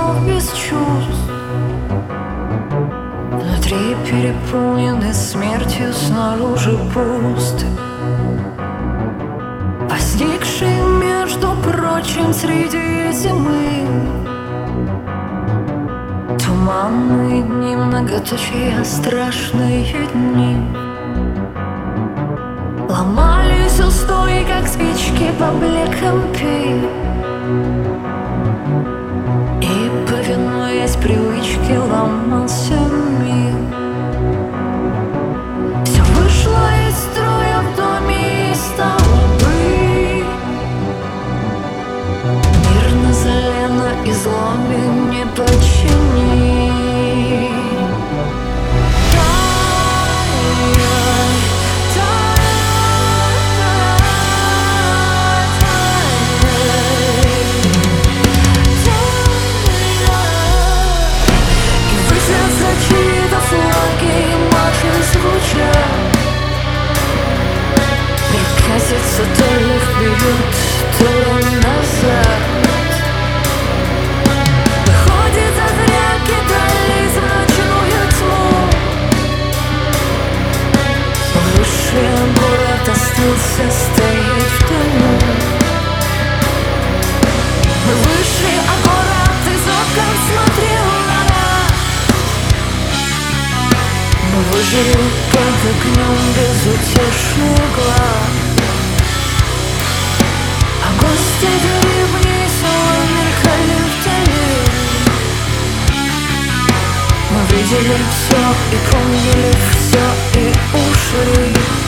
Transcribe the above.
слов, без чувств. Внутри переполнены смертью, снаружи пусты, возникший, между прочим, среди зимы. Туманные дни, многоточие, страшные дни. Ломались устои, как спички по блекам пи. И, повинуясь привычке, ломался мир. Все вышло из строя в доме и стало быть. Мир на залено и злобе не починить. Катится то ли вперед, то ли назад. Выходит отряд кидались в ночную тьму. Высший город остался стоять в дыму. Высший город из окон смотрел на нас. Мы выжили под огнем безутешных глаз. Гости древние снова мелькали вдали. Мы видели все и помнили все и ушли.